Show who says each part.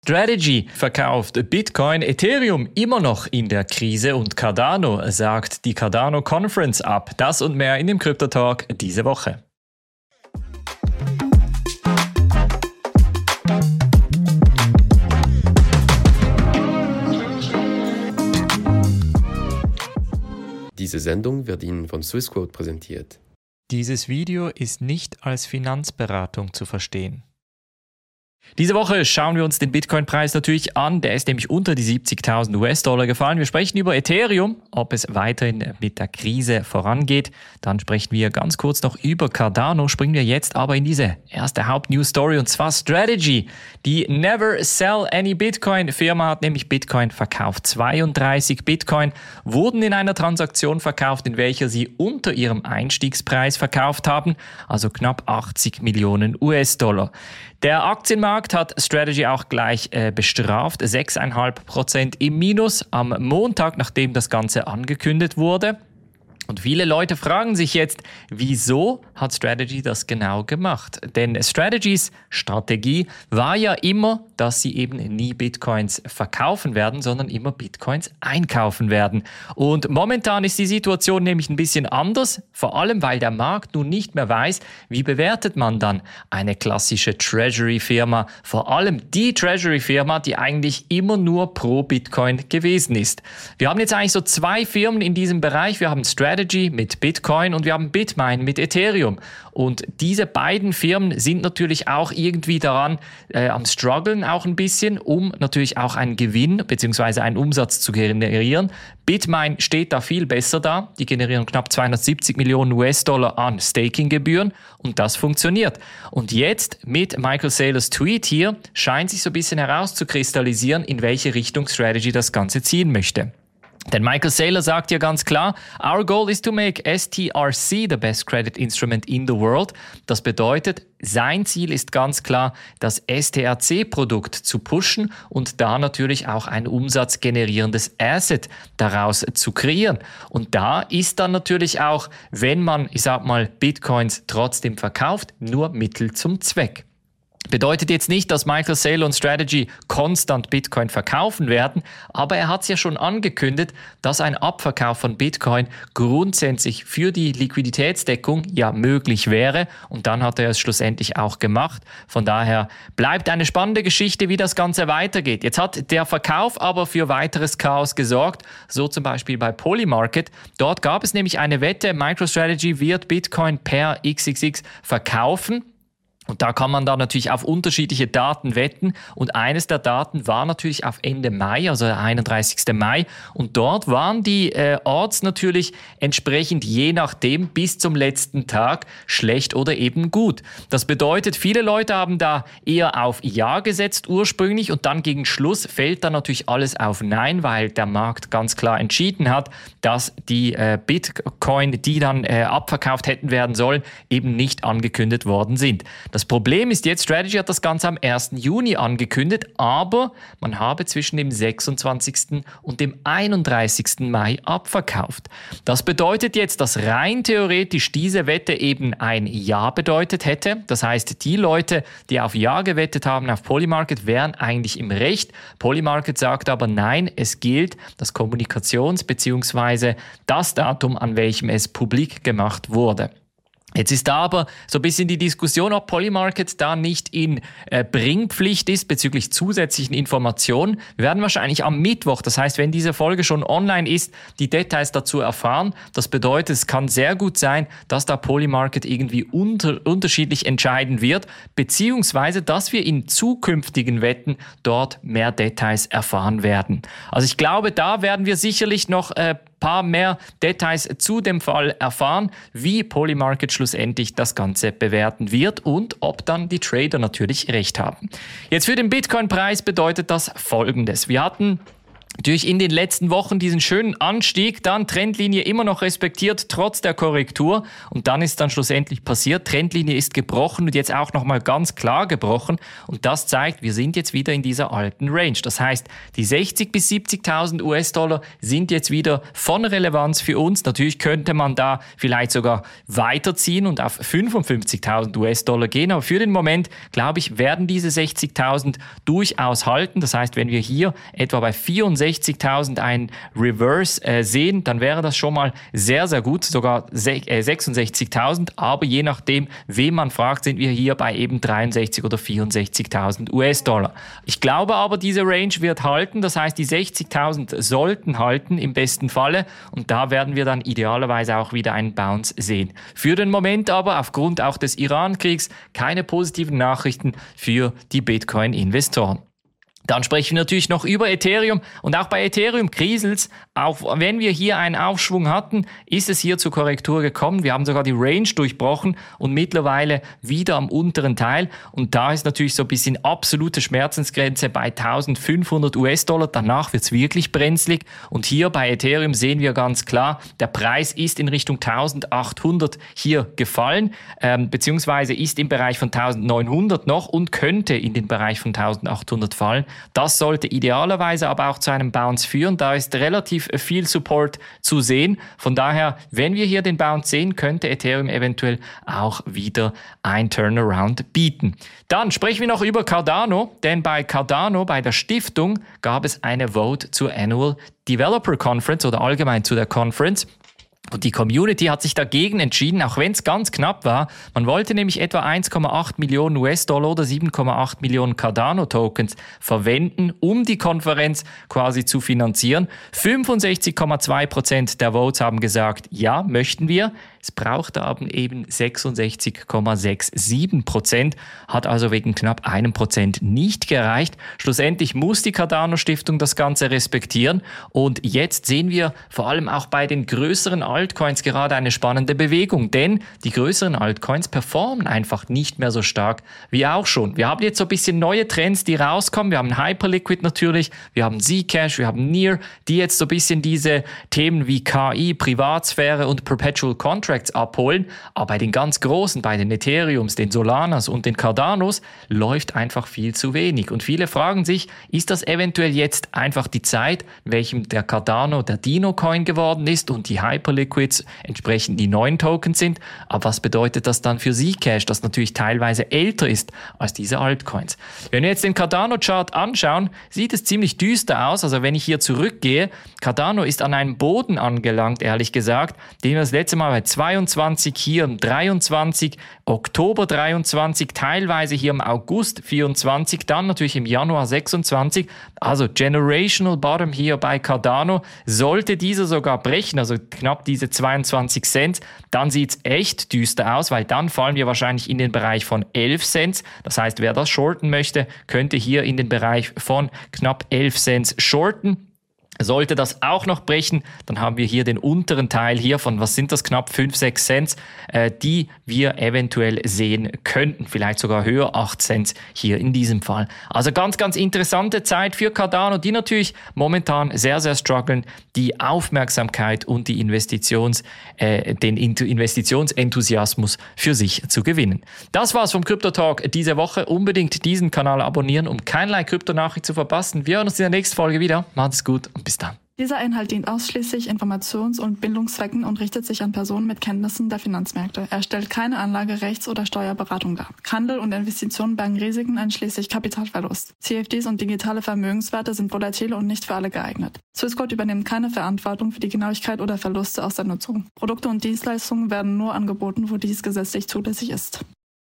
Speaker 1: Strategy verkauft Bitcoin, Ethereum immer noch in der Krise und Cardano sagt die Cardano Conference ab. Das und mehr in dem Crypto Talk diese Woche.
Speaker 2: Diese Sendung wird Ihnen von Swissquote präsentiert.
Speaker 1: Dieses Video ist nicht als Finanzberatung zu verstehen. Diese Woche schauen wir uns den Bitcoin-Preis natürlich an. Der ist nämlich unter die 70.000 US-Dollar gefallen. Wir sprechen über Ethereum, ob es weiterhin mit der Krise vorangeht. Dann sprechen wir ganz kurz noch über Cardano. Springen wir jetzt aber in diese erste Haupt-News-Story und zwar Strategy. Die Never Sell Any Bitcoin-Firma hat nämlich Bitcoin verkauft. 32 Bitcoin wurden in einer Transaktion verkauft, in welcher sie unter ihrem Einstiegspreis verkauft haben, also knapp 80 Millionen US-Dollar. Der Aktienmarkt hat Strategy auch gleich bestraft, 6,5% im Minus am Montag, nachdem das Ganze angekündigt wurde. Und viele Leute fragen sich jetzt, wieso hat Strategy das genau gemacht? Denn Strategys Strategie war ja immer, dass sie eben nie Bitcoins verkaufen werden, sondern immer Bitcoins einkaufen werden. Und momentan ist die Situation nämlich ein bisschen anders, vor allem weil der Markt nun nicht mehr weiß, wie bewertet man dann eine klassische Treasury-Firma, vor allem die Treasury-Firma, die eigentlich immer nur pro Bitcoin gewesen ist. Wir haben jetzt eigentlich so zwei Firmen in diesem Bereich. Wir haben Strategy mit Bitcoin und wir haben Bitmain mit Ethereum. Und diese beiden Firmen sind natürlich auch irgendwie daran am struggeln auch ein bisschen, um natürlich auch einen Gewinn bzw. einen Umsatz zu generieren. Bitmain steht da viel besser da. Die generieren knapp 270 Millionen US-Dollar an Staking-Gebühren und das funktioniert. Und jetzt mit Michael Saylors Tweet hier scheint sich so ein bisschen herauszukristallisieren, in welche Richtung Strategy das Ganze ziehen möchte. Denn Michael Saylor sagt ja ganz klar, our goal is to make STRC the best credit instrument in the world. Das bedeutet, sein Ziel ist ganz klar, das STRC-Produkt zu pushen und da natürlich auch ein umsatzgenerierendes Asset daraus zu kreieren. Und da ist dann natürlich auch, wenn man, Bitcoins trotzdem verkauft, nur Mittel zum Zweck. Bedeutet jetzt nicht, dass Michael Saylor und Strategy konstant Bitcoin verkaufen werden, aber er hat es ja schon angekündigt, dass ein Abverkauf von Bitcoin grundsätzlich für die Liquiditätsdeckung ja möglich wäre und dann hat er es schlussendlich auch gemacht. Von daher bleibt eine spannende Geschichte, wie das Ganze weitergeht. Jetzt hat der Verkauf aber für weiteres Chaos gesorgt, so zum Beispiel bei Polymarket. Dort gab es nämlich eine Wette, MicroStrategy wird Bitcoin per XXX verkaufen. Und da kann man dann natürlich auf unterschiedliche Daten wetten und eines der Daten war natürlich auf Ende Mai, also der 31. Mai und dort waren die Odds natürlich entsprechend je nachdem bis zum letzten Tag schlecht oder eben gut. Das bedeutet, viele Leute haben da eher auf Ja gesetzt ursprünglich und dann gegen Schluss fällt dann natürlich alles auf Nein, weil der Markt ganz klar entschieden hat, dass die Bitcoin, die dann abverkauft hätten werden sollen, eben nicht angekündigt worden sind. Das Problem ist jetzt, Strategy hat das Ganze am 1. Juni angekündigt, aber man habe zwischen dem 26. und dem 31. Mai abverkauft. Das bedeutet jetzt, dass rein theoretisch diese Wette eben ein Ja bedeutet hätte. Das heißt, die Leute, die auf Ja gewettet haben auf Polymarket, wären eigentlich im Recht. Polymarket sagt aber nein, es gilt das Kommunikations- bzw. das Datum, an welchem es publik gemacht wurde. Jetzt ist da aber so ein bisschen die Diskussion, ob Polymarket da nicht in Bringpflicht ist bezüglich zusätzlichen Informationen. Wir werden wahrscheinlich am Mittwoch, das heißt, wenn diese Folge schon online ist, die Details dazu erfahren. Das bedeutet, es kann sehr gut sein, dass da Polymarket irgendwie unterschiedlich entscheiden wird, beziehungsweise, dass wir in zukünftigen Wetten dort mehr Details erfahren werden. Also ich glaube, da werden wir sicherlich noch paar mehr Details zu dem Fall erfahren, wie Polymarket schlussendlich das Ganze bewerten wird und ob dann die Trader natürlich recht haben. Jetzt für den Bitcoin-Preis bedeutet das Folgendes. Wir hatten Natürlich in den letzten Wochen diesen schönen Anstieg, dann Trendlinie immer noch respektiert, trotz der Korrektur. Und dann ist dann schlussendlich passiert, Trendlinie ist gebrochen und jetzt auch nochmal ganz klar gebrochen. Und das zeigt, wir sind jetzt wieder in dieser alten Range. Das heißt, die 60.000 bis 70.000 US-Dollar sind jetzt wieder von Relevanz für uns. Natürlich könnte man da vielleicht sogar weiterziehen und auf 55.000 US-Dollar gehen. Aber für den Moment, glaube ich, werden diese 60.000 durchaus halten. Das heißt, wenn wir hier etwa bei 64.000 einen Reverse sehen, dann wäre das schon mal sehr, sehr gut, sogar 66.000, aber je nachdem, wen man fragt, sind wir hier bei eben 63.000 oder 64.000 US-Dollar. Ich glaube aber, diese Range wird halten, das heißt, die 60.000 sollten halten im besten Falle und da werden wir dann idealerweise auch wieder einen Bounce sehen. Für den Moment aber, aufgrund auch des Iran-Kriegs, keine positiven Nachrichten für die Bitcoin-Investoren. Dann sprechen wir natürlich noch über Ethereum und auch bei Ethereum kriselt's. Auch wenn wir hier einen Aufschwung hatten, ist es hier zur Korrektur gekommen. Wir haben sogar die Range durchbrochen und mittlerweile wieder am unteren Teil. Und da ist natürlich so ein bisschen absolute Schmerzensgrenze bei 1.500 US-Dollar. Danach wird's wirklich brenzlig. Und hier bei Ethereum sehen wir ganz klar, der Preis ist in Richtung 1.800 hier gefallen, beziehungsweise ist im Bereich von 1.900 noch und könnte in den Bereich von 1.800 fallen. Das sollte idealerweise aber auch zu einem Bounce führen. Da ist relativ viel Support zu sehen. Von daher, wenn wir hier den Bounce sehen, könnte Ethereum eventuell auch wieder ein Turnaround bieten. Dann sprechen wir noch über Cardano, denn bei Cardano, bei der Stiftung, gab es eine Vote zur Annual Developer Conference oder allgemein zu der Conference. Und die Community hat sich dagegen entschieden, auch wenn es ganz knapp war. Man wollte nämlich etwa 1,8 Millionen US-Dollar oder 7,8 Millionen Cardano-Tokens verwenden, um die Konferenz quasi zu finanzieren. 65,2% der Votes haben gesagt, ja, möchten wir. Es brauchte aber eben 66,67%, hat also wegen knapp 1% nicht gereicht. Schlussendlich muss die Cardano-Stiftung das Ganze respektieren. Und jetzt sehen wir vor allem auch bei den größeren Altcoins gerade eine spannende Bewegung, denn die größeren Altcoins performen einfach nicht mehr so stark wie auch schon. Wir haben jetzt so ein bisschen neue Trends, die rauskommen. Wir haben Hyperliquid natürlich, wir haben Zcash, wir haben Near, die jetzt so ein bisschen diese Themen wie KI, Privatsphäre und Perpetual Contracts abholen. Aber bei den ganz großen, bei den Ethereums, den Solanas und den Cardanos läuft einfach viel zu wenig. Und viele fragen sich, ist das eventuell jetzt einfach die Zeit, in welchem der Cardano der Dino-Coin geworden ist und die Hyperliquids entsprechend die neuen Tokens sind. Aber was bedeutet das dann für Zcash, das natürlich teilweise älter ist als diese Altcoins? Wenn wir jetzt den Cardano-Chart anschauen, sieht es ziemlich düster aus. Also wenn ich hier zurückgehe, Cardano ist an einem Boden angelangt, ehrlich gesagt, den wir das letzte Mal bei 22, hier im 23, Oktober 23, teilweise hier im August 24, dann natürlich im Januar 26. Also Generational Bottom hier bei Cardano. Sollte dieser sogar brechen, also knapp diese 22 Cent, dann sieht es echt düster aus, weil dann fallen wir wahrscheinlich in den Bereich von 11 Cent. Das heißt, wer das shorten möchte, könnte hier in den Bereich von knapp 11 Cent shorten. Sollte das auch noch brechen, dann haben wir hier den unteren Teil hier von, was sind das, knapp 5, 6 Cent, die wir eventuell sehen könnten. Vielleicht sogar höher, 8 Cent hier in diesem Fall. Also ganz, ganz interessante Zeit für Cardano, die natürlich momentan sehr, sehr strugglen, die Aufmerksamkeit und den Investitionsenthusiasmus für sich zu gewinnen. Das war's vom Crypto Talk diese Woche. Unbedingt diesen Kanal abonnieren, um keinerlei Kryptonachricht zu verpassen. Wir hören uns in der nächsten Folge wieder. Macht's gut und bis dann.
Speaker 3: Dieser Inhalt dient ausschließlich Informations- und Bildungszwecken und richtet sich an Personen mit Kenntnissen der Finanzmärkte. Er stellt keine Anlage-, Rechts- oder Steuerberatung dar. Handel und Investitionen bergen Risiken einschließlich Kapitalverlust. CFDs und digitale Vermögenswerte sind volatile und nicht für alle geeignet. Swissquote übernimmt keine Verantwortung für die Genauigkeit oder Verluste aus der Nutzung. Produkte und Dienstleistungen werden nur angeboten, wo dies gesetzlich zulässig ist.